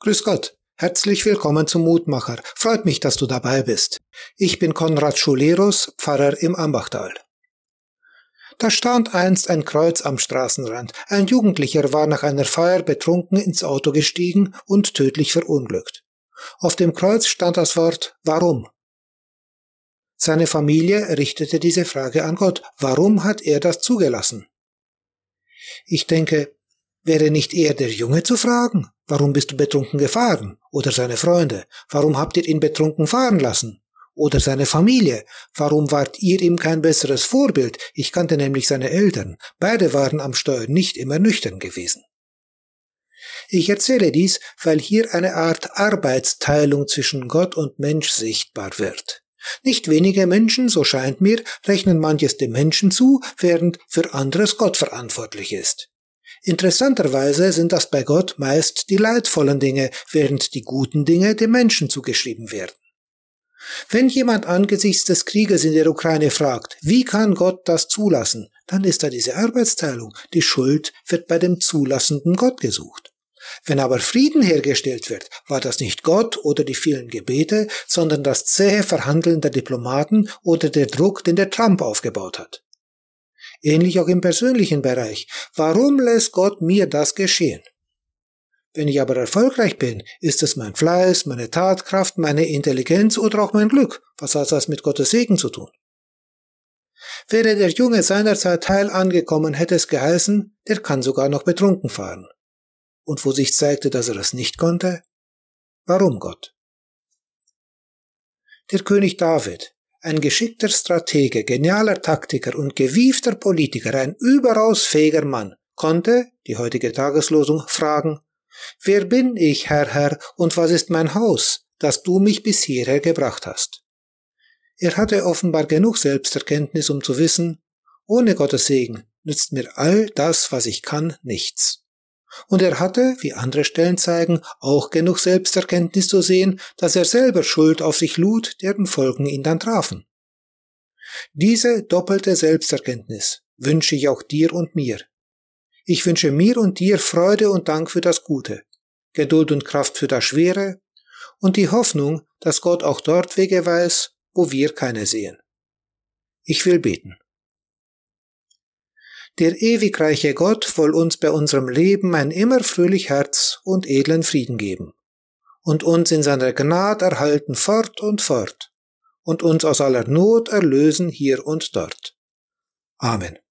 Grüß Gott, herzlich willkommen zum Mutmacher. Freut mich, dass du dabei bist. Ich bin Konrad Schulerus, Pfarrer im Ambachtal. Da stand einst ein Kreuz am Straßenrand. Ein Jugendlicher war nach einer Feier betrunken ins Auto gestiegen und tödlich verunglückt. Auf dem Kreuz stand das Wort Warum? Seine Familie richtete diese Frage an Gott. Warum hat er das zugelassen? Ich denke, wäre nicht eher der Junge zu fragen? Warum bist du betrunken gefahren? Oder seine Freunde? Warum habt ihr ihn betrunken fahren lassen? Oder seine Familie? Warum wart ihr ihm kein besseres Vorbild? Ich kannte nämlich seine Eltern. Beide waren am Steuer nicht immer nüchtern gewesen. Ich erzähle dies, weil hier eine Art Arbeitsteilung zwischen Gott und Mensch sichtbar wird. Nicht wenige Menschen, so scheint mir, rechnen manches dem Menschen zu, während für anderes Gott verantwortlich ist. Interessanterweise sind das bei Gott meist die leidvollen Dinge, während die guten Dinge dem Menschen zugeschrieben werden. Wenn jemand angesichts des Krieges in der Ukraine fragt, wie kann Gott das zulassen, dann ist da diese Arbeitsteilung. Die Schuld wird bei dem zulassenden Gott gesucht. Wenn aber Frieden hergestellt wird, war das nicht Gott oder die vielen Gebete, sondern das zähe Verhandeln der Diplomaten oder der Druck, den der Trump aufgebaut hat. Ähnlich auch im persönlichen Bereich. Warum lässt Gott mir das geschehen? Wenn ich aber erfolgreich bin, ist es mein Fleiß, meine Tatkraft, meine Intelligenz oder auch mein Glück. Was hat das mit Gottes Segen zu tun? Wäre der Junge seinerzeit heil angekommen, hätte es geheißen, der kann sogar noch betrunken fahren. Und wo sich zeigte, dass er es nicht konnte? Warum Gott? Der König David, ein geschickter Stratege, genialer Taktiker und gewiefter Politiker, ein überaus fähiger Mann, konnte, die heutige Tageslosung, fragen, wer bin ich, Herr, und was ist mein Haus, das du mich bis hierher gebracht hast? Er hatte offenbar genug Selbsterkenntnis, um zu wissen, ohne Gottes Segen nützt mir all das, was ich kann, nichts. Und er hatte, wie andere Stellen zeigen, auch genug Selbsterkenntnis zu sehen, dass er selber Schuld auf sich lud, deren Folgen ihn dann trafen. Diese doppelte Selbsterkenntnis wünsche ich auch dir und mir. Ich wünsche mir und dir Freude und Dank für das Gute, Geduld und Kraft für das Schwere und die Hoffnung, dass Gott auch dort Wege weiß, wo wir keine sehen. Ich will beten. Der ewig reiche Gott woll uns bei unserem Leben ein immer fröhlich Herz und edlen Frieden geben und uns in seiner Gnade erhalten fort und uns aus aller Not erlösen hier und dort. Amen.